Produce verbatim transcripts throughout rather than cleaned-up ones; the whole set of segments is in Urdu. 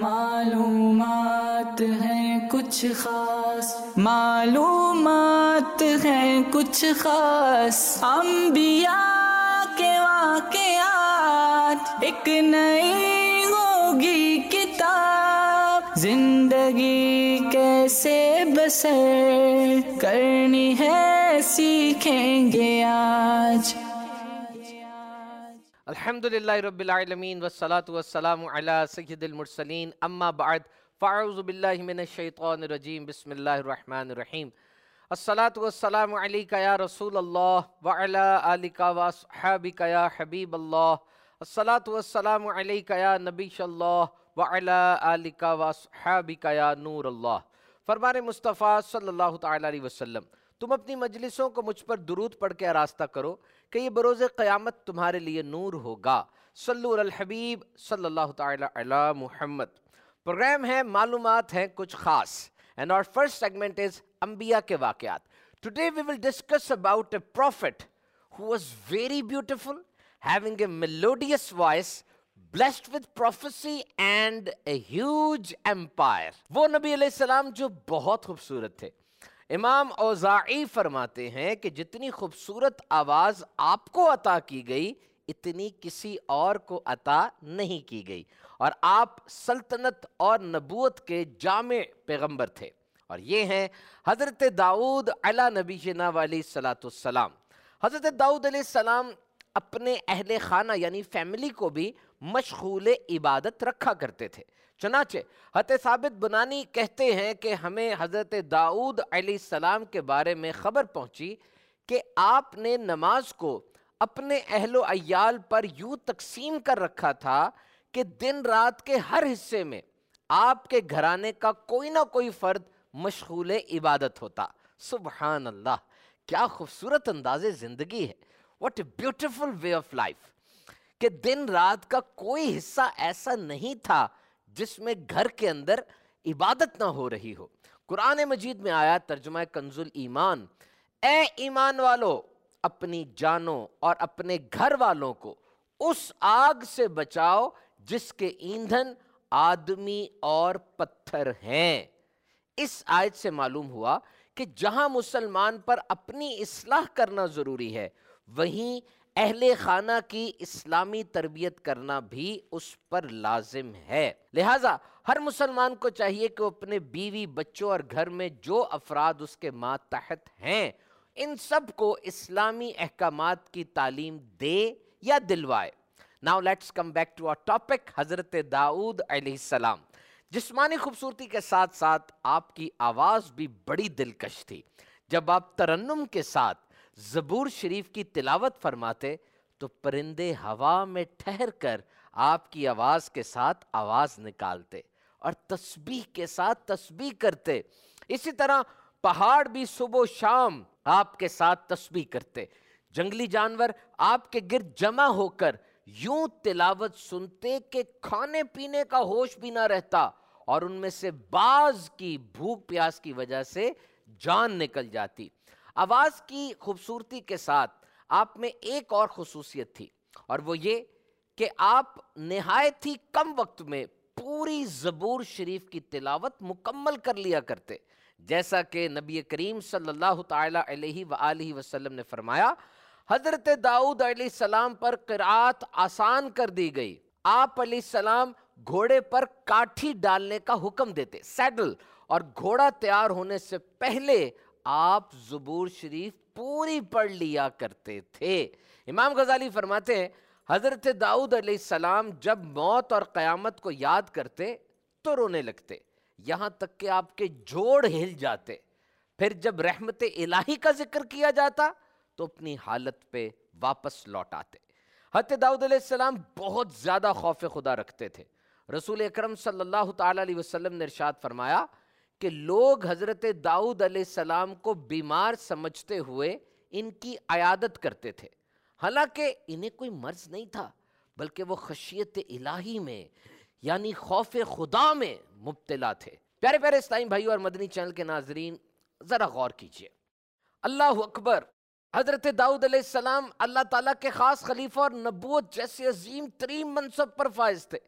معلومات ہیں کچھ خاص، معلومات ہیں کچھ خاص، انبیاء کے واقعات، ایک نئی ہوگی کتاب، زندگی کیسے بسر کرنی ہے سیکھیں گے آج۔ الحمدللہ رب العالمین والصلاة والسلام علی سید المرسلین، اما بعد فاعوذ باللہ من الشیطان الرجیم، بسم اللہ الرحمن الرحیم۔ الصلاة والسلام علیک یا رسول اللہ وعلی آلک واصحابک یا حبیب اللہ، الصلاة والسلام علیک یا نبی اللہ وعلی آلک واصحابک یا نور اللہ۔ فرمان مصطفیٰ صلی اللہ تعالیٰ علیہ وسلم، تم اپنی مجلسوں کو مجھ پر درود پڑھ کے آراستہ کرو کہ یہ بروز قیامت تمہارے لیے نور ہوگا۔ صلو علی الحبیب صلی اللہ تعالی علی محمد۔ پروگرام ہے معلومات ہیں کچھ خاص، and our first segment is انبیاء کے واقعات۔ Today we will discuss about a prophet who was very beautiful, having a melodious voice, blessed with prophecy and a huge empire۔ وہ نبی علیہ السلام جو بہت خوبصورت تھے۔ امام اوزاعی فرماتے ہیں کہ جتنی خوبصورت آواز آپ کو عطا کی گئی اتنی کسی اور کو عطا نہیں کی گئی، اور آپ سلطنت اور نبوت کے جامع پیغمبر تھے، اور یہ ہیں حضرت داؤد علی نبینا علیہ الصلاۃ والسلام۔ حضرت داؤد علیہ السلام اپنے اہل خانہ یعنی فیملی کو بھی مشغول عبادت رکھا کرتے تھے۔ چنانچہ حضرت ثابت بنانی کہتے ہیں کہ ہمیں حضرت داؤد علیہ السلام کے بارے میں خبر پہنچی کہ آپ نے نماز کو اپنے اہل و عیال پر یوں تقسیم کر رکھا تھا کہ دن رات کے ہر حصے میں آپ کے گھرانے کا کوئی نہ کوئی فرد مشغول عبادت ہوتا۔ سبحان اللہ، کیا خوبصورت انداز زندگی ہے، what a beautiful way of life، کہ دن رات کا کوئی حصہ ایسا نہیں تھا جس میں گھر کے اندر عبادت نہ ہو رہی ہو۔ قرآن مجید میں آیا ترجمہ کنز الایمان، اے ایمان والو اپنی جانوں اور اپنے گھر والوں کو اس آگ سے بچاؤ جس کے ایندھن آدمی اور پتھر ہیں۔ اس آیت سے معلوم ہوا کہ جہاں مسلمان پر اپنی اصلاح کرنا ضروری ہے، وہیں اہل خانہ کی اسلامی تربیت کرنا بھی اس پر لازم ہے۔ لہٰذا ہر مسلمان کو چاہیے کہ وہ اپنے بیوی، بچوں اور گھر میں جو افراد اس کے ماتحت ہیں ان سب کو اسلامی احکامات کی تعلیم دے یا دلوائے۔ Now let's come back to our topic، حضرت داؤد علیہ السلام۔ جسمانی خوبصورتی کے ساتھ ساتھ آپ کی آواز بھی بڑی دلکش تھی۔ جب آپ ترنم کے ساتھ زبور شریف کی تلاوت فرماتے تو پرندے ہوا میں ٹھہر کر آپ کی آواز کے ساتھ آواز نکالتے اور تسبیح کے ساتھ تسبیح کرتے۔ اسی طرح پہاڑ بھی صبح و شام آپ کے ساتھ تسبیح کرتے۔ جنگلی جانور آپ کے گرد جمع ہو کر یوں تلاوت سنتے کہ کھانے پینے کا ہوش بھی نہ رہتا، اور ان میں سے بعض کی بھوک پیاس کی وجہ سے جان نکل جاتی۔ آواز کی خوبصورتی کے ساتھ آپ میں ایک اور خصوصیت تھی، اور وہ یہ کہ آپ نہایت ہی کم وقت میں پوری زبور شریف کی تلاوت مکمل کر لیا کرتے، جیسا کہ نبی کریم صلی اللہ تعالیٰ علیہ وآلہ وسلم نے فرمایا، حضرت داؤد علیہ السلام پر قرآت آسان کر دی گئی۔ آپ علیہ السلام گھوڑے پر کاٹھی ڈالنے کا حکم دیتے، سیڈل، اور گھوڑا تیار ہونے سے پہلے آپ زبور شریف پوری پڑھ لیا کرتے تھے۔ امام غزالی فرماتے ہیں حضرت داؤد علیہ السلام جب موت اور قیامت کو یاد کرتے تو رونے لگتے، یہاں تک کہ آپ کے جوڑ ہل جاتے۔ پھر جب رحمت الہی کا ذکر کیا جاتا تو اپنی حالت پہ واپس لوٹ آتے۔ حضرت داؤد علیہ السلام بہت زیادہ خوف خدا رکھتے تھے۔ رسول اکرم صلی اللہ تعالیٰ علیہ وسلم نے ارشاد فرمایا کہ لوگ حضرت داؤد علیہ السلام کو بیمار سمجھتے ہوئے ان کی عیادت کرتے تھے، حالانکہ انہیں کوئی مرض نہیں تھا، بلکہ وہ خشیت الہی میں یعنی خوف خدا میں مبتلا تھے۔ پیارے پیارے اسلامی بھائیو اور مدنی چینل کے ناظرین، ذرا غور کیجئے، اللہ اکبر۔ حضرت داؤد علیہ السلام اللہ تعالیٰ کے خاص خلیفہ اور نبوت جیسے عظیم ترین منصب پر فائز تھے۔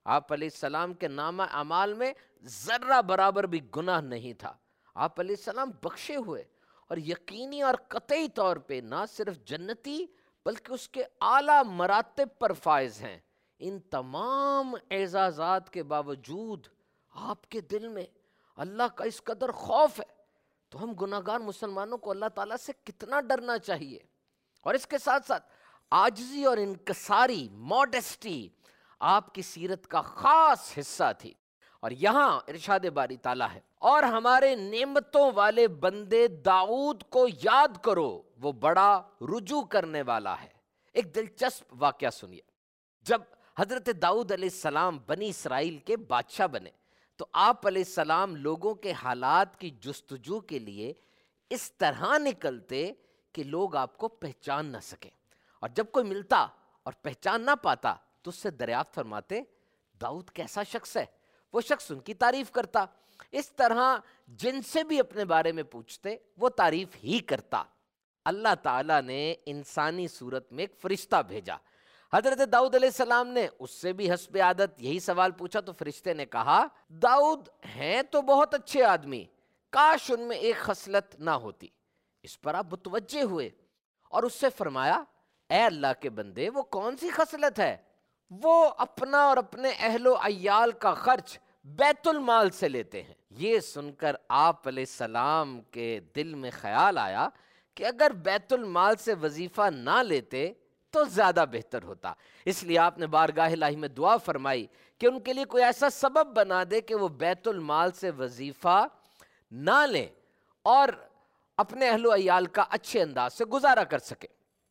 آپ علیہ السلام کے نامہ اعمال میں ذرہ برابر بھی گناہ نہیں تھا. آپ علیہ السلام بخشے ہوئے اور یقینی اور قطعی طور پہ نہ صرف جنتی بلکہ اس کے اعلیٰ مراتب پر فائز ہیں. ان تمام اعزازات کے باوجود آپ کے دل میں اللہ کا اس قدر خوف ہے. تو ہم گناہگار مسلمانوں کو اللہ تعالیٰ سے کتنا ڈرنا چاہیے. اور اس کے ساتھ ساتھ عاجزی اور انکساری، موڈسٹی آپ کی سیرت کا خاص حصہ تھی. اور یہاں ارشاد باری تعالیٰ ہے، اور ہمارے نعمتوں والے بندے داؤد کو یاد کرو، وہ بڑا رجوع کرنے والا ہے. ایک دلچسپ واقعہ سنیے. جب حضرت داؤد علیہ السلام بنی اسرائیل کے بادشاہ بنے تو آپ علیہ السلام لوگوں کے حالات کی جستجو کے لیے اس طرح نکلتے کہ لوگ آپ کو پہچان نہ سکیں. اور جب کوئی ملتا اور پہچان نہ پاتا تو اس سے دریافت فرماتے داؤد کیسا شخص ہے. وہ شخص ان کی تعریف کرتا. اس طرح جن سے بھی اپنے بارے میں پوچھتے وہ تعریف ہی کرتا. اللہ تعالیٰ نے انسانی صورت میں ایک فرشتہ بھیجا. حضرت داؤد علیہ السلام نے اس سے بھی حسب عادت یہی سوال پوچھا تو فرشتے نے کہا داؤد ہیں تو بہت اچھے آدمی، کاش ان میں ایک خصلت نہ ہوتی. اس پر آپ متوجہ ہوئے اور اس سے فرمایا اے اللہ کے بندے وہ کون سی خصلت ہے؟ وہ اپنا اور اپنے اہل و عیال کا خرچ بیت المال سے لیتے ہیں. یہ سن کر آپ علیہ السلام کے دل میں خیال آیا کہ اگر بیت المال سے وظیفہ نہ لیتے تو زیادہ بہتر ہوتا. اس لیے آپ نے بارگاہ الہی میں دعا فرمائی کہ ان کے لیے کوئی ایسا سبب بنا دے کہ وہ بیت المال سے وظیفہ نہ لیں اور اپنے اہل و عیال کا اچھے انداز سے گزارا کر سکے.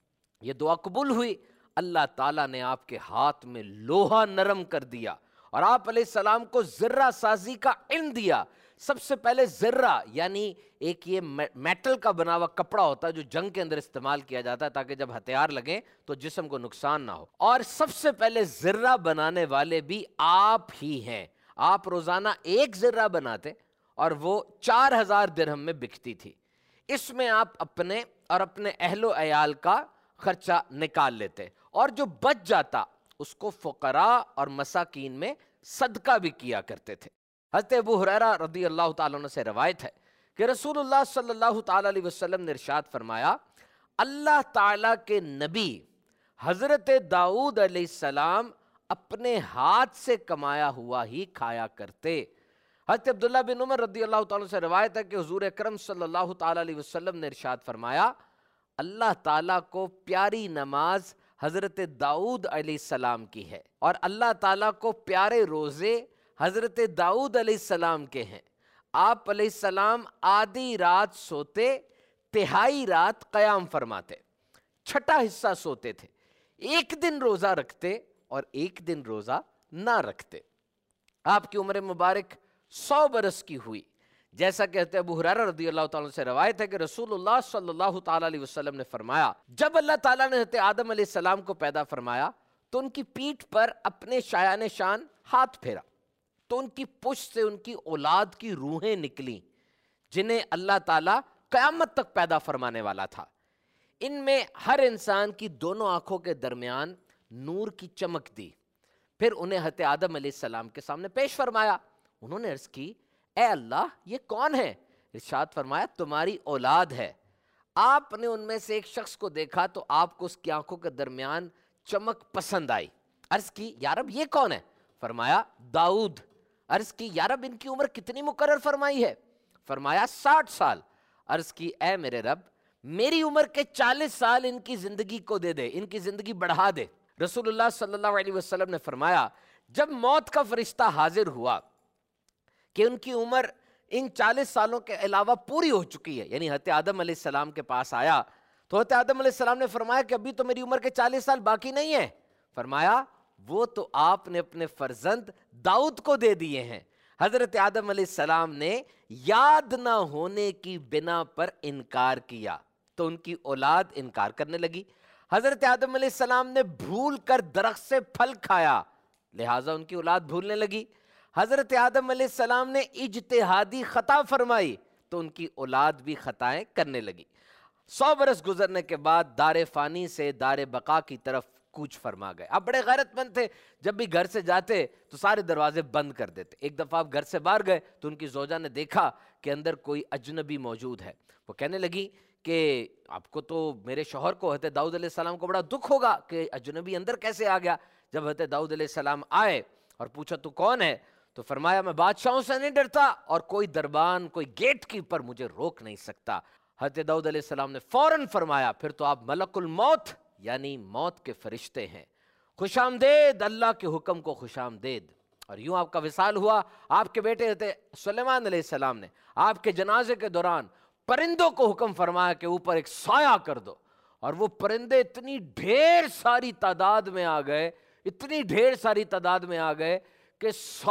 یہ دعا قبول ہوئی. اللہ تعالیٰ نے آپ کے ہاتھ میں لوہا نرم کر دیا اور آپ علیہ السلام کو زرہ سازی کا علم دیا. سب سے پہلے زرہ یعنی ایک یہ میٹل کا بنا ہوا کپڑا ہوتا ہے جو جنگ کے اندر استعمال کیا جاتا ہے تاکہ جب ہتھیار لگیں تو جسم کو نقصان نہ ہو. اور سب سے پہلے زرہ بنانے والے بھی آپ ہی ہیں. آپ روزانہ ایک زرہ بناتے اور وہ چار ہزار درہم میں بکتی تھی. اس میں آپ اپنے اور اپنے اہل و عیال کا خرچہ نکال لیتے اور جو بچ جاتا اس کو فقراء اور مساکین میں صدقہ بھی کیا کرتے تھے. حضرت ابو ہریرہ رضی اللہ تعالیٰ عنہ سے روایت ہے کہ رسول اللہ صلی اللہ تعالیٰ علیہ وسلم نے ارشاد فرمایا اللہ تعالیٰ کے نبی حضرت داؤد علیہ السلام اپنے ہاتھ سے کمایا ہوا ہی کھایا کرتے. حضرت عبداللہ بن عمر رضی اللہ تعالیٰ سے روایت ہے کہ حضور اکرم صلی اللہ تعالیٰ علیہ وسلم نے ارشاد فرمایا اللہ تعالیٰ کو پیاری نماز حضرت داؤد علیہ السلام کی ہے اور اللہ تعالیٰ کو پیارے روزے حضرت داؤد علیہ السلام کے ہیں. آپ علیہ السلام آدھی رات سوتے، تہائی رات قیام فرماتے، چھٹا حصہ سوتے تھے. ایک دن روزہ رکھتے اور ایک دن روزہ نہ رکھتے. آپ کی عمر مبارک سو برس کی ہوئی. جیسا کہ حضرت ابو ہریرہ رضی اللہ تعالیٰ سے روایت ہے کہ رسول اللہ صلی اللہ تعالیٰ علیہ وسلم نے فرمایا جب اللہ تعالیٰ نے حضرت آدم علیہ السلام کو پیدا فرمایا تو ان کی پیٹھ پر اپنے شایان شان ہاتھ پھیرا تو ان کی پشت سے ان کی اولاد کی روحیں نکلیں جنہیں اللہ تعالیٰ قیامت تک پیدا فرمانے والا تھا. ان میں ہر انسان کی دونوں آنکھوں کے درمیان نور کی چمک دی. پھر انہیں حضرت آدم علیہ السلام کے سامنے پیش فرمایا. انہوں نے عرض کی اے اللہ یہ کون ہے؟ ارشاد فرمایا تمہاری اولاد ہے. آپ نے ان میں سے ایک شخص کو دیکھا تو آپ کو اس کی آنکھوں کے درمیان چمک پسند آئی. عرض کی یا رب یہ کون ہے؟ فرمایا داؤد. عرض کی یا رب ان کی عمر کتنی مقرر فرمائی ہے؟ فرمایا ساٹھ سال. عرض کی اے میرے رب میری عمر کے چالیس سال ان کی زندگی کو دے دے، ان کی زندگی بڑھا دے. رسول اللہ صلی اللہ علیہ وسلم نے فرمایا جب موت کا فرشتہ حاضر ہوا کہ ان کی عمر ان چالیس سالوں کے علاوہ پوری ہو چکی ہے، یعنی حضرت آدم علیہ السلام کے پاس آیا تو حضرت آدم علیہ السلام نے فرمایا کہ ابھی تو میری عمر کے چالیس سال باقی نہیں ہیں. فرمایا وہ تو آپ نے اپنے فرزند داؤد کو دے دیے ہیں. حضرت آدم علیہ السلام نے یاد نہ ہونے کی بنا پر انکار کیا تو ان کی اولاد انکار کرنے لگی. حضرت آدم علیہ السلام نے بھول کر درخت سے پھل کھایا لہٰذا ان کی اولاد بھولنے لگی. حضرت آدم علیہ السلام نے اجتہادی خطا فرمائی تو ان کی اولاد بھی خطائیں کرنے لگی. سو برس گزرنے کے بعد دار فانی سے دار بقا کی طرف کوچ فرما گئے. آپ بڑے غیرت مند تھے, جب بھی گھر سے جاتے تو سارے دروازے بند کر دیتے. ایک دفعہ آپ گھر سے باہر گئے تو ان کی زوجہ نے دیکھا کہ اندر کوئی اجنبی موجود ہے. وہ کہنے لگی کہ آپ کو تو میرے شوہر کو حضرت داؤد علیہ السلام کو بڑا دکھ ہوگا کہ اجنبی اندر کیسے آ گیا. جب حضرت داؤد علیہ السلام آئے اور پوچھا تو کون ہے, تو فرمایا میں بادشاہوں سے نہیں ڈرتا اور کوئی دربان کوئی گیٹ کیپر مجھے روک نہیں سکتا. حضرت داؤد علیہ السلام نے فوراً فرمایا پھر تو آپ ملک الموت یعنی موت کے فرشتے ہیں, خوش آمدید, اللہ کے حکم کو خوش آمدید. اور یوں آپ کا وصال ہوا. آپ کے بیٹے حضرت سلیمان علیہ السلام نے آپ کے جنازے کے دوران پرندوں کو حکم فرمایا کہ اوپر ایک سایہ کر دو, اور وہ پرندے اتنی ڈھیر ساری تعداد میں آ گئے اتنی ڈھیر ساری تعداد میں آ گئے کہ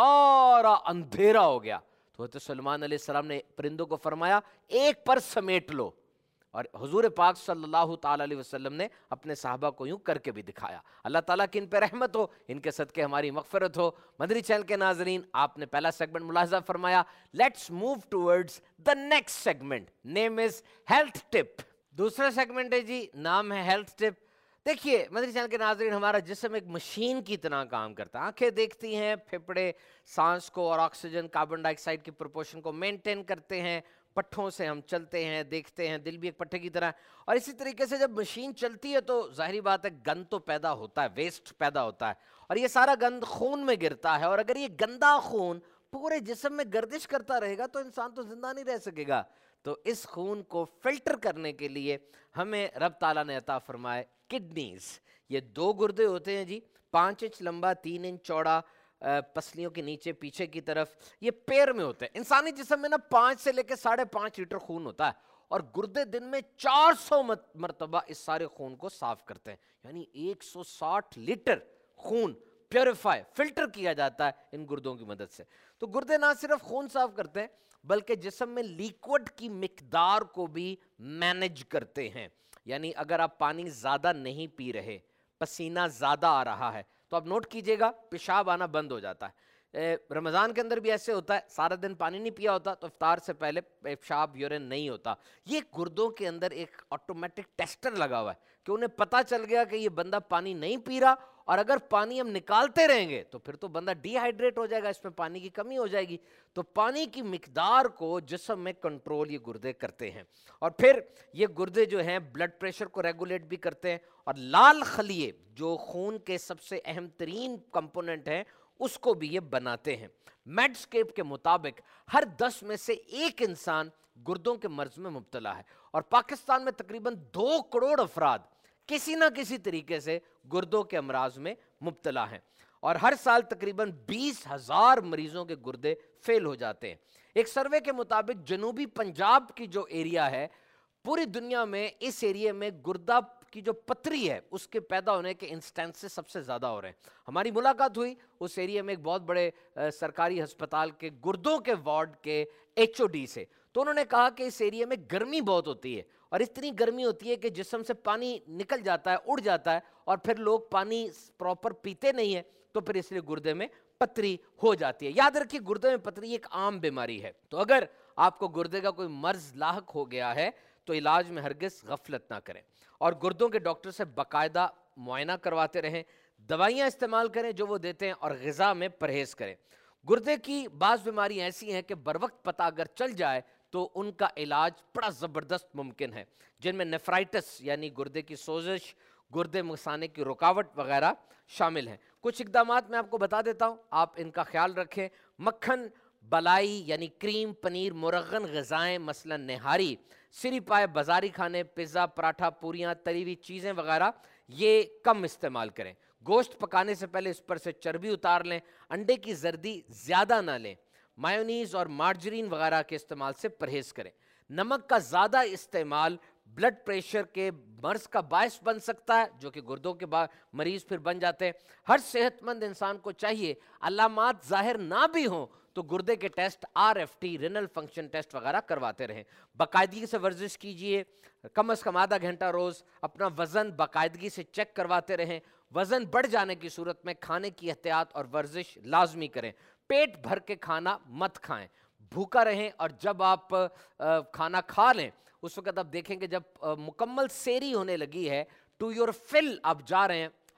سارا اندھیرا ہو گیا. تو حضرت سلیمان علیہ السلام نے پرندوں کو فرمایا ایک پر سمیٹ لو, اور حضور پاک صلی اللہ تعالی علیہ وسلم نے اپنے صحابہ کو یوں کر کے بھی دکھایا. اللہ تعالیٰ کی ان پہ رحمت ہو, ان کے صدقے ہماری مغفرت ہو. مدنی چینل کے ناظرین, آپ نے پہلا سیگمنٹ ملاحظہ فرمایا. Let's move towards the next segment, name is health tip. دوسرا سیگمنٹ ہے جی, نام ہے ہیلتھ ٹپ. دیکھیے مدنی چینل کے ناظرین, ہمارا جسم ایک مشین کی طرح کام کرتا ہے. آنکھیں دیکھتی ہیں, پھپھڑے سانس کو اور آکسیجن کاربن ڈائی آکسائڈ کی پروپورشن کو مینٹین کرتے ہیں, پٹھوں سے ہم چلتے ہیں دیکھتے ہیں, دل بھی ایک پٹھے کی طرح. اور اسی طریقے سے جب مشین چلتی ہے تو ظاہری بات ہے گند تو پیدا ہوتا ہے, ویسٹ پیدا ہوتا ہے, اور یہ سارا گند خون میں گرتا ہے. اور اگر یہ گندا خون پورے جسم میں گردش کرتا رہے گا تو انسان تو زندہ نہیں رہ سکے گا. تو اس خون کو فلٹر کرنے کے لیے ہمیں رب تعالیٰ نے عطا فرمائے کڈنیز. یہ دو گردے ہوتے ہیں جی, پانچ انچ لمبا, تین انچ چوڑا, پسلیوں کے نیچے پیچھے کی طرف, یہ پیر میں ہوتے ہیں. انسانی جسم میں نا پانچ سے لے کے ساڑھے پانچ لیٹر خون ہوتا ہے, اور گردے دن میں چار سو مرتبہ اس سارے خون کو صاف کرتے ہیں. یعنی ایک سو ساٹھ لیٹر خون پیوریفائی فلٹر کیا جاتا ہے ان گردوں کی مدد سے. تو گردے نہ صرف خون صاف کرتے ہیں بلکہ جسم میں لیکوڈ کی مقدار کو بھی مینج کرتے ہیں. یعنی اگر آپ پانی زیادہ نہیں پی رہے, پسینہ زیادہ آ رہا ہے, تو آپ نوٹ کیجئے گا پیشاب آنا بند ہو جاتا ہے. رمضان کے اندر بھی ایسے ہوتا ہے, سارا دن پانی نہیں پیا ہوتا تو افطار سے پہلے پیشاب یورین نہیں ہوتا. یہ گردوں کے اندر ایک آٹومیٹک ٹیسٹر لگا ہوا ہے کہ انہیں پتہ چل گیا کہ یہ بندہ پانی نہیں پی رہا, اور اگر پانی ہم نکالتے رہیں گے تو پھر تو بندہ ڈی ہائیڈریٹ ہو جائے گا, اس میں پانی کی کمی ہو جائے گی. تو پانی کی مقدار کو جسم میں کنٹرول یہ گردے کرتے ہیں. اور پھر یہ گردے جو ہیں بلڈ پریشر کو ریگولیٹ بھی کرتے ہیں, اور لال خلیے جو خون کے سب سے اہم ترین کمپوننٹ ہیں اس کو بھی یہ بناتے ہیں. میڈسکیپ کے مطابق ہر دس میں سے ایک انسان گردوں کے مرض میں مبتلا ہے, اور پاکستان میں تقریباً دو کروڑ افراد کسی نہ کسی طریقے سے گردوں کے امراض میں مبتلا ہیں, اور ہر سال تقریباً بیس ہزار مریضوں کے گردے فیل ہو جاتے ہیں. ایک سروے کے مطابق جنوبی پنجاب کی جو ایریا ہے, پوری دنیا میں اس ایریے میں گردہ کی جو پتری ہے اس کے پیدا ہونے کے انسٹنسز سب سے زیادہ ہو رہے ہیں. ہماری ملاقات ہوئی اس ایریے میں ایک بہت بڑے سرکاری ہسپتال کے گردوں کے وارڈ کے ایچ او ڈی سے, تو انہوں نے کہا کہ اس ایریے میں گرمی بہت ہوتی ہے, اور اتنی گرمی ہوتی ہے کہ جسم سے پانی نکل جاتا ہے, اڑ جاتا ہے, اور پھر لوگ پانی پراپر پیتے نہیں ہیں, تو پھر اس لیے گردے میں پتری ہو جاتی ہے. یاد رکھیے گردے میں پتری ایک عام بیماری ہے, تو اگر آپ کو گردے کا کوئی مرض لاحق ہو گیا ہے تو علاج میں ہرگز غفلت نہ کریں, اور گردوں کے ڈاکٹر سے باقاعدہ معائنہ کرواتے رہیں, دوائیاں استعمال کریں جو وہ دیتے ہیں, اور غذا میں پرہیز کریں. گردے کی بعض بیماریاں ایسی ہیں کہ بروقت پتہ اگر چل جائے تو ان کا علاج بڑا زبردست ممکن ہے, جن میں نیفرائٹس یعنی گردے کی سوزش, گردے مثانے کی رکاوٹ وغیرہ شامل ہیں. کچھ اقدامات میں آپ کو بتا دیتا ہوں, آپ ان کا خیال رکھیں. مکھن بلائی یعنی کریم, پنیر, مرغن غذائیں مثلا نہاری, سری پائے, بازاری کھانے, پزا, پراٹھا, پوریاں, تلی ہوئی چیزیں وغیرہ یہ کم استعمال کریں. گوشت پکانے سے پہلے اس پر سے چربی اتار لیں. انڈے کی زردی زیادہ نہ لیں. مایونیز اور مارجرین وغیرہ کے استعمال سے پرہیز کریں. نمک کا زیادہ استعمال بلڈ پریشر کے مرض کا باعث بن سکتا ہے, جو کہ گردوں کے مریض پھر بن جاتے ہیں. ہر صحت مند انسان کو چاہیے علامات ظاہر نہ بھی ہوں تو گردے کے test, R F T, renal function test وغیرہ کرواتے رہیں. باقاعدگی سے ورزش کیجئے, کم از کم آدھا گھنٹہ روز. اپنا وزن باقاعدگی سے چیک کرواتے رہیں. وزن بڑھ جانے کی صورت میں کھانے کی احتیاط اور ورزش لازمی کریں. پیٹ بھر کے کھانا مت کھائیں, بھوکا رہیں, اور جب آپ کھانا کھا لیں اس وقت آپ دیکھیں کہ جب مکمل سیری ہونے لگی ہے, ٹو یور فل آپ جا رہے ہیں,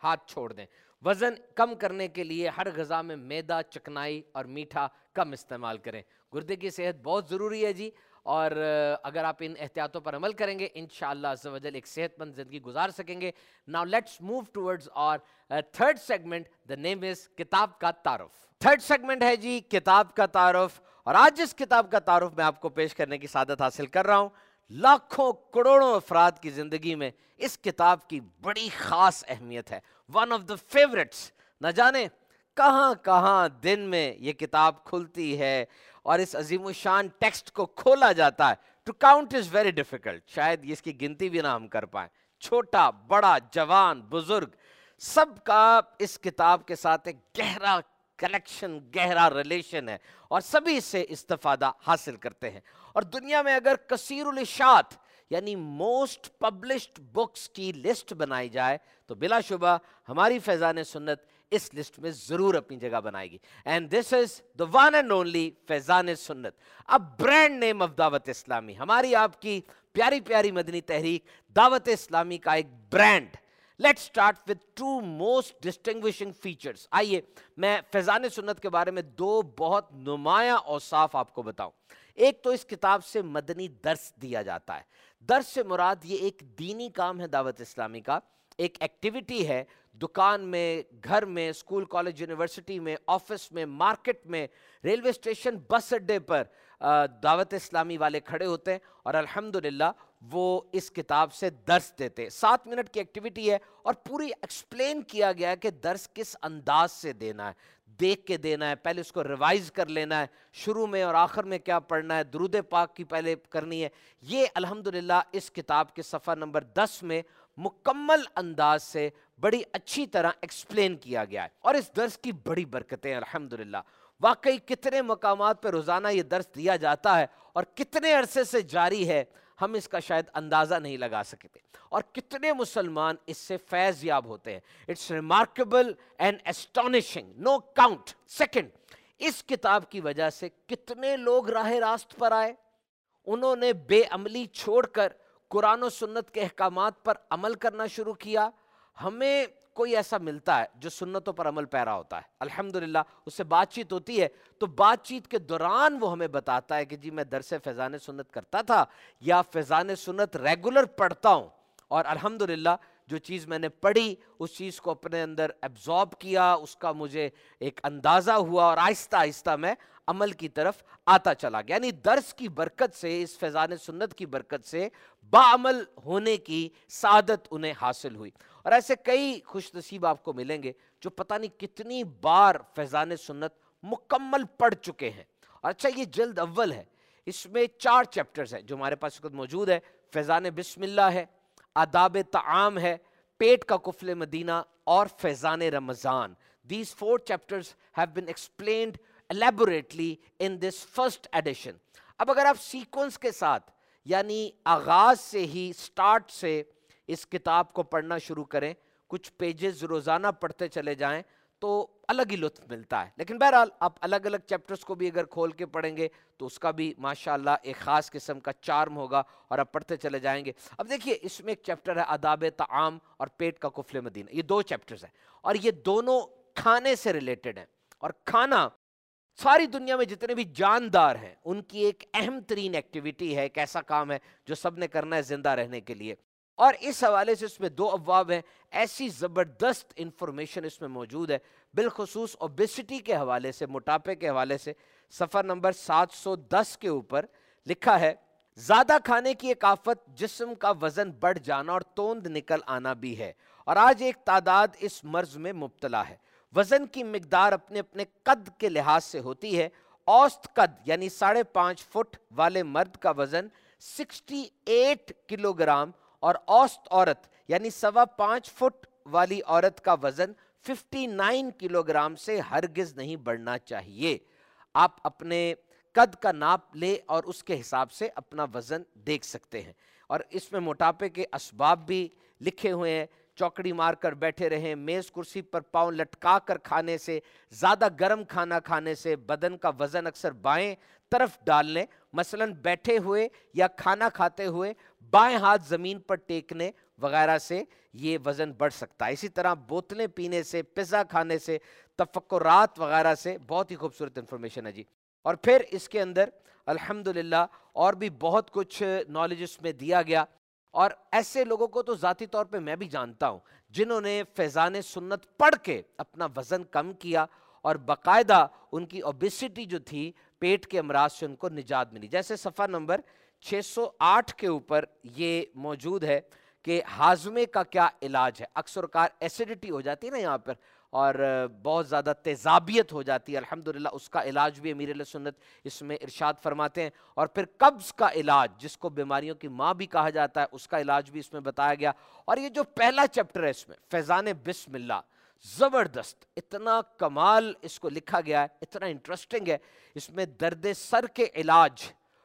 ہاتھ چھوڑ دیں. وزن کم کرنے کے لیے ہر غذا میں میدا، چکنائی اور میٹھا کم استعمال کریں. گردے کی صحت بہت ضروری ہے جی، اور اگر آپ ان احتیاطوں پر عمل کریں گے انشاءاللہ عز و جل ایک صحت مند زندگی گزار سکیں گے. Now let's move towards our uh, third segment. The name is کتاب کا تعارف. تھرڈ سیگمنٹ ہے جی کتاب کا تعارف، اور آج جس کتاب کا تعارف میں آپ کو پیش کرنے کی سعادت حاصل کر رہا ہوں، لاکھوں کروڑوں افراد کی زندگی میں اس کتاب کی بڑی خاص اہمیت ہے. One of the favourites. نہ جانے کہاں کہاں دن میں یہ کتاب کھلتی ہے اور اس عظیم الشان ٹیکسٹ کو کھولا جاتا ہے. To count is very difficult. شاید اس کی گنتی بھی نہ ہم کر پائیں. چھوٹا بڑا جوان بزرگ سب کا اس کتاب کے ساتھ ایک گہرا کلیکشن، گہرا ریلیشن ہے، اور سبھی اس سے استفادہ حاصل کرتے ہیں. اور دنیا میں اگر کثیر الاشاعت یعنی موسٹ پبلشڈ بکس کی لسٹ بنائی جائے تو بلا شبہ ہماری فیضان سنت اس لسٹ میں ضرور اپنی جگہ بنائے گی. And this is the one and only Faizan Sunnat, a brand name of دعوت اسلامی. ہماری آپ کی پیاری پیاری مدنی تحریک دعوت اسلامی کا ایک brand. Let's start with two most distinguishing features. آئیے میں فیضان سنت کے بارے میں دو بہت نمایاں اوصاف آپ کو بتاؤں. ایک تو اس کتاب سے مدنی درس دیا جاتا ہے. درس سے مراد یہ ایک دینی کام ہے دعوت اسلامی کا، ایک ایکٹیویٹی ہے. دکان میں، گھر میں، اسکول کالج یونیورسٹی میں، آفس میں، مارکیٹ میں، ریلوے اسٹیشن، بس اڈے پر دعوت اسلامی والے کھڑے ہوتے ہیں اور الحمدللہ وہ اس کتاب سے درس دیتے. سات منٹ کی ایکٹیویٹی ہے اور پوری ایکسپلین کیا گیا ہے کہ درس کس انداز سے دینا ہے. دیکھ کے دینا ہے، پہلے اس کو ریوائز کر لینا ہے، شروع میں اور آخر میں کیا پڑھنا ہے، درود پاک کی پہلے کرنی ہے. یہ الحمدللہ اس کتاب کے صفحہ نمبر دس میں مکمل انداز سے بڑی اچھی طرح ایکسپلین کیا گیا ہے. اور اس درس کی بڑی برکتیں ہیں الحمدللہ. واقعی کتنے مقامات پہ روزانہ یہ درس دیا جاتا ہے اور کتنے عرصے سے جاری ہے، ہم اس کا شاید اندازہ نہیں لگا سکتے. اور کتنے مسلمان اس سے فیض یاب ہوتے ہیں. It's remarkable and astonishing, no count. Second, اس کتاب کی وجہ سے کتنے لوگ راہ راست پر آئے. انہوں نے بے عملی چھوڑ کر قرآن و سنت کے احکامات پر عمل کرنا شروع کیا. ہمیں کوئی ایسا ملتا ہے جو سنتوں پر عمل پیرا ہوتا ہے، الحمدللہ اس سے بات چیت ہوتی ہے تو بات چیت کے دوران وہ ہمیں بتاتا ہے کہ جی میں درس فیضان سنت کرتا تھا یا فیضان سنت ریگولر پڑھتا ہوں، اور الحمدللہ جو چیز میں نے پڑھی اس چیز کو اپنے اندر ایبزارب کیا، اس کا مجھے ایک اندازہ ہوا اور آہستہ آہستہ میں عمل کی طرف آتا چلا گیا. یعنی درس کی برکت سے، اس فیضان سنت کی برکت سے باعمل ہونے کی سعادت انہیں حاصل ہوئی. اور ایسے کئی خوش نصیب آپ کو ملیں گے جو پتہ نہیں کتنی بار فیضان سنت مکمل پڑھ چکے ہیں. اور اچھا یہ جلد اول ہے، اس میں چار چیپٹرز ہیں جو ہمارے پاس وقت موجود ہے. فیضان بسم اللہ ہے، آداب طعام ہے، پیٹ کا قفل مدینہ اور فیضان رمضان. These four chapters have been explained elaborately in this first edition. اب اگر آپ سیکوینس کے ساتھ یعنی آغاز سے ہی سٹارٹ سے اس کتاب کو پڑھنا شروع کریں، کچھ پیجز روزانہ پڑھتے چلے جائیں تو الگ ہی لطف ملتا ہے. لیکن بہرحال آپ الگ الگ چیپٹرز کو بھی اگر کھول کے پڑھیں گے تو اس کا بھی ماشاءاللہ ایک خاص قسم کا چارم ہوگا اور آپ پڑھتے چلے جائیں گے. اب دیکھیے اس میں ایک چیپٹر ہے آداب طعام اور پیٹ کا قفل مدینہ. یہ دو چیپٹرز ہیں اور یہ دونوں کھانے سے ریلیٹڈ ہیں. اور کھانا ساری دنیا میں جتنے بھی جاندار ہیں ان کی ایک اہم ترین ایکٹیویٹی ہے، ایک ایسا کام ہے جو سب نے کرنا ہے زندہ رہنے کے لیے. اور اس حوالے سے اس میں دو ابواب ہیں. ایسی زبردست انفارمیشن اس میں موجود ہے، بالخصوص اوبیسٹی کے حوالے سے، موٹاپے کے حوالے سے. صفحہ نمبر سات سو دس کے اوپر لکھا ہے، زیادہ کھانے کی ایک آفت جسم کا وزن بڑھ جانا اور توند نکل آنا بھی ہے، اور آج ایک تعداد اس مرض میں مبتلا ہے. وزن کی مقدار اپنے اپنے قد کے لحاظ سے ہوتی ہے. اوسط قد یعنی ساڑھے پانچ فٹ والے مرد کا وزن سکسٹی ایٹ کلو گرام اور اوسط عورت یعنی سوا پانچ فٹ والی عورت کا وزن ففٹی نائن کلو گرام سے ہرگز نہیں بڑھنا چاہیے. آپ اپنے قد کا ناپ لے اور اس کے حساب سے اپنا وزن دیکھ سکتے ہیں. اور اس میں موٹاپے کے اسباب بھی لکھے ہوئے ہیں. چوکڑی مار کر بیٹھے رہیں، میز کرسی پر پاؤں لٹکا کر کھانے سے، زیادہ گرم کھانا کھانے سے، بدن کا وزن اکثر بائیں طرف ڈالنے، مثلاً بیٹھے ہوئے یا کھانا کھاتے ہوئے بائیں ہاتھ زمین پر ٹیکنے وغیرہ سے یہ وزن بڑھ سکتا ہے۔ اسی طرح بوتلیں پینے سے، پیزا کھانے سے، تفکرات وغیرہ سے۔ بہت ہی خوبصورت انفارمیشن ہے جی۔ اور پھر اس کے اندر الحمدللہ اور بھی بہت کچھ نالج اس میں دیا گیا، اور ایسے لوگوں کو تو ذاتی طور پہ میں بھی جانتا ہوں جنہوں نے فیضان سنت پڑھ کے اپنا وزن کم کیا اور باقاعدہ ان کی اوبیسٹی جو تھی، پیٹ کے امراض سے ان کو نجات ملی۔ جیسے صفحہ نمبر چھ سو آٹھ کے اوپر یہ موجود ہے کہ ہاضمے کا کیا علاج ہے۔ اکثر اوقات ایسیڈیٹی ہو جاتی ہے نا یہاں پر، اور بہت زیادہ تیزابیت ہو جاتی ہے، الحمدللہ اس کا علاج بھی امیر اہل سنت اس میں ارشاد فرماتے ہیں۔ اور پھر قبض کا علاج، جس کو بیماریوں کی ماں بھی کہا جاتا ہے، اس کا علاج بھی اس میں بتایا گیا۔ اور یہ جو پہلا چیپٹر ہے اس میں فیضان بسم اللہ، زبردست، اتنا کمال اس کو لکھا گیا ہے، اتنا انٹرسٹنگ ہے۔ اس میں درد سر کے علاج،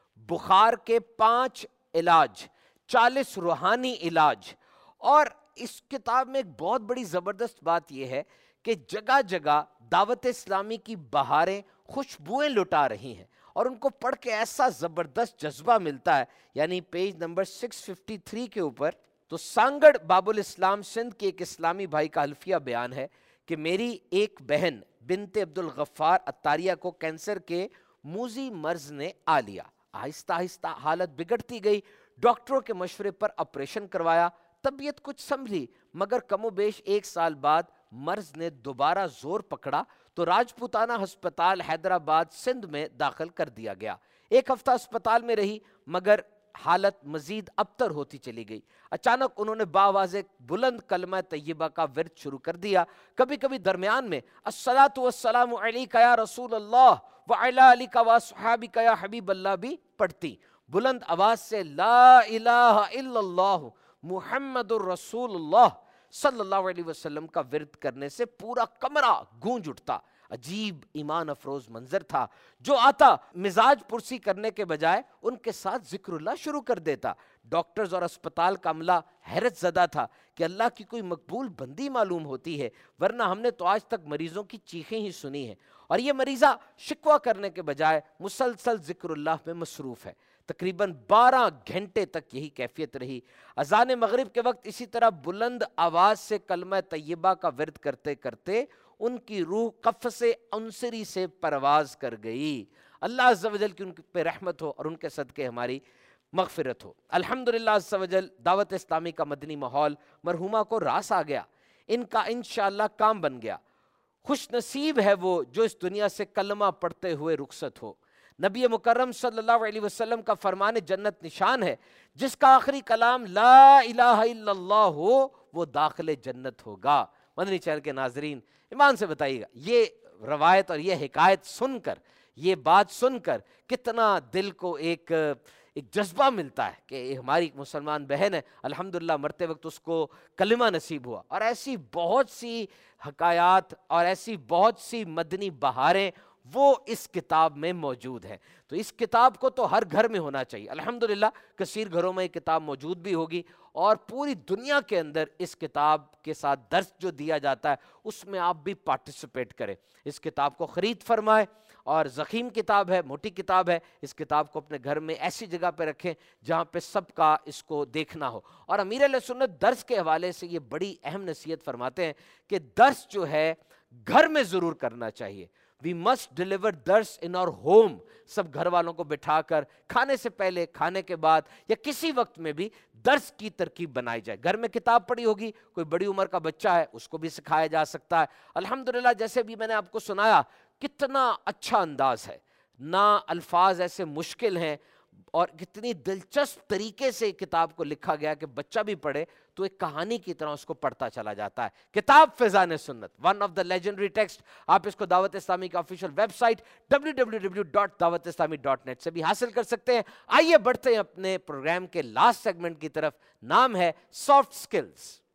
بخار کے پانچ علاج، چالیس روحانی علاج، اور اس کتاب میں ایک بہت بڑی زبردست بات یہ ہے کہ جگہ جگہ دعوت اسلامی کی بہاریں خوشبوئیں لٹا رہی ہیں، اور ان کو پڑھ کے ایسا زبردست جذبہ ملتا ہے۔ یعنی پیج نمبر چھ سو تریپن کے اوپر تو سانگڑ باب الاسلام سندھ کے ایک اسلامی بھائی کا حلفیہ بیان ہے کہ میری ایک بہن بنت عبد الغفار اتاریہ کو کینسر کے موذی مرض نے آ لیا۔ آہستہ آہستہ حالت بگڑتی گئی، ڈاکٹروں کے مشورے پر آپریشن کروایا، طبیعت کچھ سنبھلی، مگر کم و بیش ایک سال بعد مرض نے دوبارہ زور پکڑا تو راجپوتانہ ہسپتال حیدرآباد سندھ میں داخل کر دیا گیا۔ ایک ہفتہ ہسپتال میں رہی، مگر حالت مزید ابتر ہوتی چلی گئی۔ اچانک انہوں نے باواز بلند کلمہ طیبہ کا ورد شروع کر دیا، کبھی کبھی درمیان میں الصلاۃ والسلام علیک یا رسول اللہ وعلی آلک واصحابک یا حبیب اللہ بھی پڑھتی۔ بلند آواز سے لا الہ الا اللہ محمد الرسول اللہ صلی اللہ علیہ وسلم کا ورد کرنے سے پورا کمرہ گونج اٹھتا۔ عجیب ایمان افروز منظر تھا، جو آتا مزاج پرسی کرنے کے بجائے ان کے ساتھ ذکر اللہ شروع کر دیتا۔ ڈاکٹرز اور اسپتال کا عملہ حیرت زدہ تھا کہ اللہ کی کوئی مقبول بندی معلوم ہوتی ہے، ورنہ ہم نے تو آج تک مریضوں کی چیخیں ہی سنی ہیں، اور یہ مریضہ شکوہ کرنے کے بجائے مسلسل ذکر اللہ میں مصروف ہے۔ تقریباً بارہ گھنٹے تک یہی کیفیت رہی۔ اذان مغرب کے وقت اسی طرح بلند آواز سے کلمہ طیبہ کا ورد کرتے کرتے ان کی روح قفس عنصری سے پرواز کر گئی۔ اللہ عز و جل کی ان پہ رحمت ہو اور ان کے صدقے ہماری مغفرت ہو۔ الحمدللہ عز و جل دعوت اسلامی کا مدنی ماحول مرحومہ کو راس آ گیا، ان کا انشاءاللہ کام بن گیا۔ خوش نصیب ہے وہ جو اس دنیا سے کلمہ پڑھتے ہوئے رخصت ہو۔ نبی مکرم صلی اللہ علیہ وسلم کا فرمان جنت نشان ہے، جس کا آخری کلام لا الہ الا اللہ ہو وہ داخل جنت ہوگا۔ مدنی چینل کے ناظرین ایمان سے بتائیے گا، یہ روایت اور یہ حکایت سن کر، یہ بات سن کر کتنا دل کو ایک ایک جذبہ ملتا ہے کہ ہماری مسلمان بہن ہے، الحمدللہ مرتے وقت اس کو کلمہ نصیب ہوا۔ اور ایسی بہت سی حکایات اور ایسی بہت سی مدنی بہاریں وہ اس کتاب میں موجود ہیں۔ تو اس کتاب کو تو ہر گھر میں ہونا چاہیے۔ الحمدللہ کثیر گھروں میں یہ کتاب موجود بھی ہوگی، اور پوری دنیا کے اندر اس کتاب کے ساتھ درس جو دیا جاتا ہے اس میں آپ بھی پارٹیسپیٹ کریں۔ اس کتاب کو خرید فرمائیں، اور ضخیم کتاب ہے، موٹی کتاب ہے، اس کتاب کو اپنے گھر میں ایسی جگہ پہ رکھیں جہاں پہ سب کا اس کو دیکھنا ہو۔ اور امیر اہل سنت درس کے حوالے سے یہ بڑی اہم نصیحت فرماتے ہیں کہ درس جو ہے گھر میں ضرور کرنا چاہیے۔ We must deliver درس in our home۔ سب گھر والوں کو بٹھا کر کھانے سے پہلے، کھانے کے بعد، یا کسی وقت میں بھی درس کی ترکیب بنائی جائے۔ گھر میں کتاب پڑھی ہوگی، کوئی بڑی عمر کا بچہ ہے اس کو بھی سکھایا جا سکتا ہے۔ الحمدللہ جیسے بھی میں نے آپ کو سنایا، کتنا اچھا انداز ہے، نہ الفاظ ایسے مشکل ہیں، اور کتنی دلچسپ طریقے سے کتاب کو لکھا گیا کہ بچہ بھی پڑھے تو ایک کہانی کی طرح اس کو پڑھتا چلا جاتا ہے۔ کتاب Faizan Sunnat, one of the legendary text. آپ اس کو دعوت اسلامی کا official website W W W dot Dawat Islami dot net سے بھی حاصل کر سکتے ہیں۔ آئیے بڑھتے ہیں اپنے پروگرام کے لاسٹ سیگمنٹ کی طرف، نام ہے سافٹ سکلز۔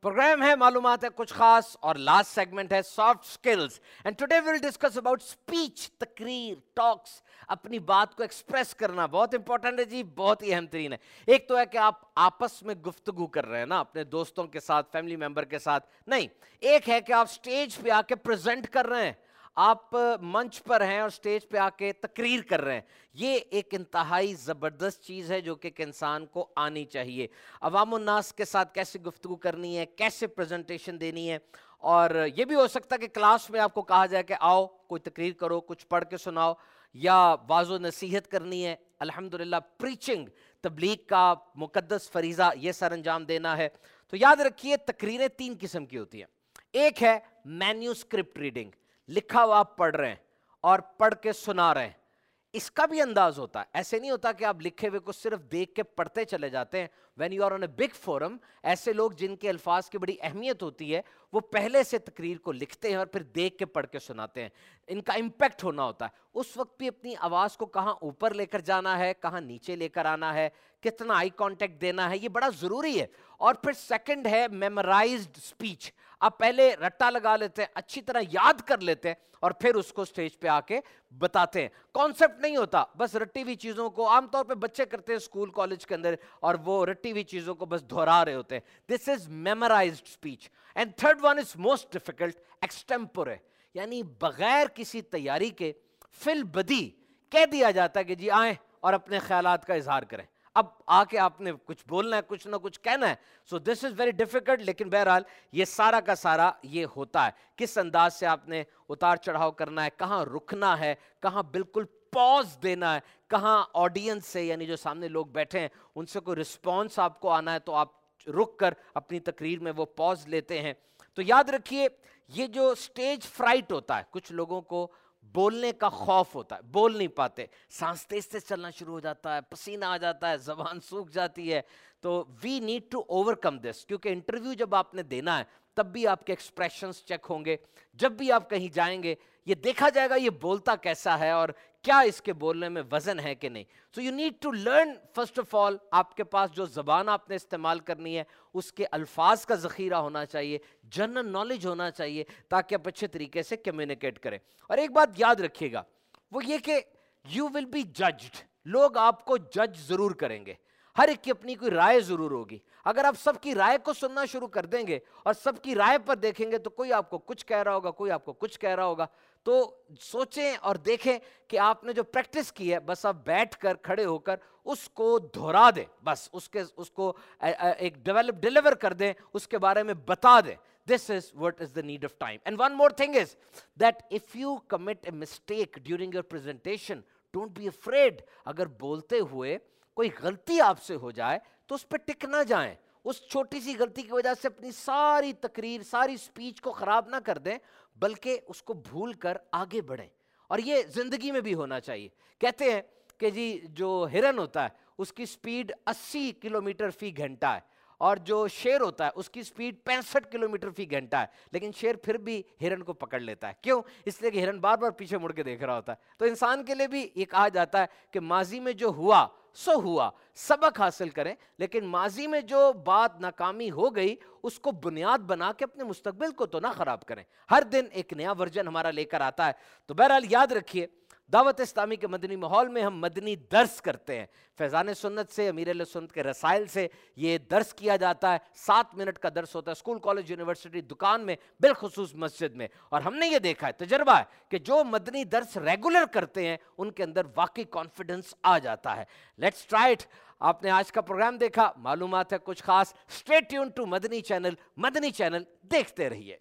प्रोग्राम है मालूमात है कुछ खास और लास्ट सेगमेंट है soft skills and today we will discuss about speech, तकरीर, टॉक्स, अपनी बात को एक्सप्रेस करना बहुत इंपॉर्टेंट है जी, बहुत ही अहम तरीन है। एक तो है कि आप आपस में गुफ्तगू कर रहे हैं ना अपने दोस्तों के साथ, फैमिली मेंबर के साथ, नहीं, एक है कि आप स्टेज पे आके प्रेजेंट कर रहे हैं, आप मंच पर हैं और स्टेज पे आके तकरीर कर रहे हैं। ये एक इंतहाई ज़बरदस्त चीज़ है जो कि एक इंसान को आनी चाहिए। अवामुन्नास के साथ कैसे गुफ्तगू करनी है, कैसे प्रेजेंटेशन देनी है। और ये भी हो सकता है कि क्लास में आपको कहा जाए कि आओ कोई तकरीर करो, कुछ पढ़ के सुनाओ, या वाज़ो नसीहत करनी है। अल्हम्दुलिल्लाह प्रीचिंग, तबलीग का मुकद्दस फरीज़ा, ये सर अंजाम देना है। तो याद रखिए तकरीरें तीन किस्म की होती हैं। एक है मैन्यूस्क्रिप्ट रीडिंग, लिखा हुआ आप पढ़ रहे हैं और पढ़ के सुना रहे हैं। इसका भी अंदाज होता है, ऐसे नहीं होता कि आप लिखे हुए को सिर्फ देख के पढ़ते चले जाते हैं। When you are on a big forum, ऐसे लोग जिनके अल्फाज की बड़ी अहमियत होती है वो पहले से तकरीर को लिखते हैं और फिर देख के पढ़ के सुनाते हैं। इनका इम्पैक्ट होना होता है। उस वक्त भी अपनी आवाज़ को कहाँ ऊपर लेकर जाना है, कहाँ नीचे लेकर आना है, कितना आई कांटेक्ट देना है, ये बड़ा ज़रूरी है। और फिर सेकंड है मेमोराइज्ड स्पीच। आप पहले रट्टा लगा लेते हैं, अच्छी तरह याद कर लेते हैं और फिर उसको स्टेज पे आके बताते हैं। कॉन्सेप्ट नहीं होता, बस रट्टी हुई चीज़ों को आमतौर पे बच्चे करते हैं स्कूल कॉलेज के अंदर, और वो रट्टी हुई चीज़ों को बस दोहरा रहे होते हैं। This is memorised speech. And third one is most difficult, extempore, यानी बगैर किसी तैयारी के फिल बदी कह दिया जाता है कि जी आए और अपने ख्यालात का इजहार करें। अब आके आपने कुछ बोलना है, कुछ ना कुछ कहना है। So this is very difficult, लेकिन बहरहाल ये सारा का सारा ये होता है किस अंदाज से आपने उतार चढ़ाव करना है, कहाँ रुकना है, कहाँ बिल्कुल पॉज देना है, कहाँ ऑडियंस से यानी जो सामने लोग बैठे हैं उनसे कोई रिस्पॉन्स आपको आना है तो आप रुक कर अपनी तकरीर में वो पॉज लेते हैं। तो याद रखिए ये जो स्टेज फ्राइट होता है, कुछ लोगों को बोलने का खौफ होता है, बोल नहीं पाते, सांस तेज तेज चलना शुरू हो जाता है, पसीना आ जाता है, जबान सूख जाती है। तो we need to overcome this, क्योंकि इंटरव्यू जब आपने देना है तब भी आपके एक्सप्रेशंस चेक होंगे। जब भी आप कहीं जाएंगे ये देखा जाएगा ये बोलता कैसा है और क्या इसके बोलने में वजन है कि नहीं। So you need to learn first of all, आपके पास जो ज़बान आपने इस्तेमाल करनी है उसके अल्फाज का ज़ख़ीरा होना चाहिए, जनरल नॉलेज होना चाहिए, ताकि आप अच्छे तरीके से कम्युनिकेट करें। और एक बात याद रखिएगा, वो ये कि यू विल बी जज्ड, लोग आपको जज ज़रूर करेंगे, हर एक की अपनी कोई राय ज़रूर होगी। अगर आप सबकी राय को सुनना शुरू कर देंगे और सबकी राय पर देखेंगे तो कोई आपको कुछ कह रहा होगा, कोई आपको कुछ कह रहा होगा। तो सोचें और देखें कि आपने जो प्रैक्टिस की है बस आप बैठकर खड़े होकर उसको दोहरा दें, बस उसके उसको एक डेवलप डिलीवर कर दें, उसके बारे में बता दें। This is what is the need of time. And one more thing is that if you commit a mistake during your presentation, don't be afraid. अगर बोलते हुए कोई गलती आपसे हो जाए तो उस पर टिक ना जाएं। उस छोटी सी गलती की वजह से अपनी सारी तकरीर, सारी स्पीच को खराब ना कर दें, बल्कि उसको भूल कर आगे बढ़ें। और ये जिंदगी में भी होना चाहिए। कहते हैं कि जी जो हिरन होता है उसकी स्पीड अस्सी किलोमीटर फी घंटा है और जो शेर होता है उसकी स्पीड पैंसठ किलोमीटर फी घंटा है, लेकिन शेर फिर भी हिरन को पकड़ लेता है। क्यों? इसलिए कि हिरन बार बार पीछे मुड़ के देख रहा होता है। तो इंसान के लिए भी ये कहा जाता है कि माजी में जो हुआ सो हुआ, सबक हासिल करें, लेकिन माजी में जो बात नाकामी हो गई उसको बुनियाद बना के अपने मुस्तकबिल को तो ना खराब करें। हर दिन एक नया वर्जन हमारा लेकर आता है। तो बहरहाल याद रखिए, दावत इस्लामी के मदनी माहौल में हम मदनी दर्स करते हैं। फैज़ान सुन्नत से, अमीर अहले सुन्नत के रसाइल से ये दर्स किया जाता है। सात मिनट का दर्स होता है स्कूल, कॉलेज, यूनिवर्सिटी, दुकान में, बिलखुसूस मस्जिद में। और हमने ये देखा है, तजर्बा है कि जो मदनी दर्स रेगुलर करते हैं उनके अंदर वाकई कॉन्फिडेंस आ जाता है। Let's try it. आपने आज का प्रोग्राम देखा, मालूमात है कुछ खास। Stay tune to Madani channel. Madani channel देखते रहिए।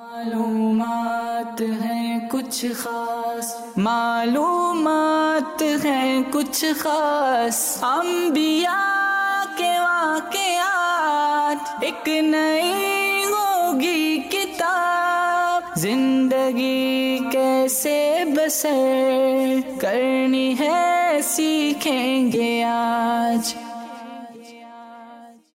मालूमात हैं कुछ खास, मालूमात हैं कुछ खास, अंबिया के वाक़यात, एक नई होगी किताब, जिंदगी कैसे बसर करनी है सीखेंगे आज।